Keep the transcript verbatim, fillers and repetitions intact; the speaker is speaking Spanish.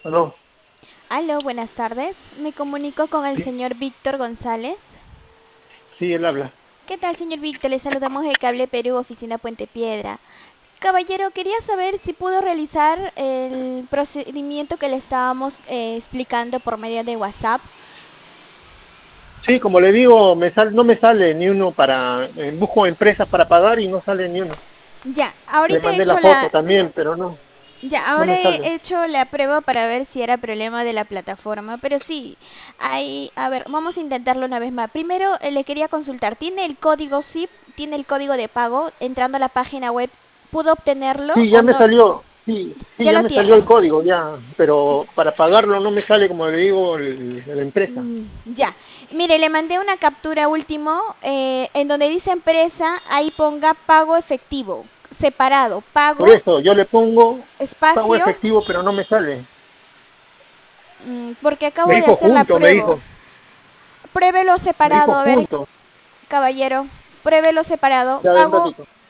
Aló, Aló, buenas tardes. Me comunico con el sí, señor Víctor González. sí, él habla. ¿Qué tal, señor Víctor? Le saludamos de Cable Perú, oficina Puente Piedra. Caballero, quería saber si pudo realizar el procedimiento que le estábamos eh, explicando por medio de WhatsApp. Sí, como le digo, me sal, no me sale ni uno para, eh, busco empresas para pagar y no sale ni uno. Ya, Le ahorita he mandé la hecho foto la, también, pero no, ya, no ahora me sale. he hecho la prueba para ver si era problema de la plataforma, pero sí, hay, a ver, vamos a intentarlo una vez más. Primero, eh, le quería consultar, ¿tiene el código S I P, tiene el código de pago entrando a la página web? ¿Pudo obtenerlo Sí, o ya me no? salió, sí, sí, Ya ya lo me salió tiene. el código, ya, pero para pagarlo no me sale, como le digo, el- la empresa. Mm, ya. Mire, le mandé una captura último eh, en donde dice empresa, ahí ponga pago efectivo, separado, Por pago, eso, yo le pongo pago espacio, efectivo, pero no me sale. mm, porque Me acabo de dijo hacer la junto, me prueba. dijo, Pruébelo me dijo separado, a ver, junto. caballero, pruébelo separado, Ya, a ver, un pago, ratito.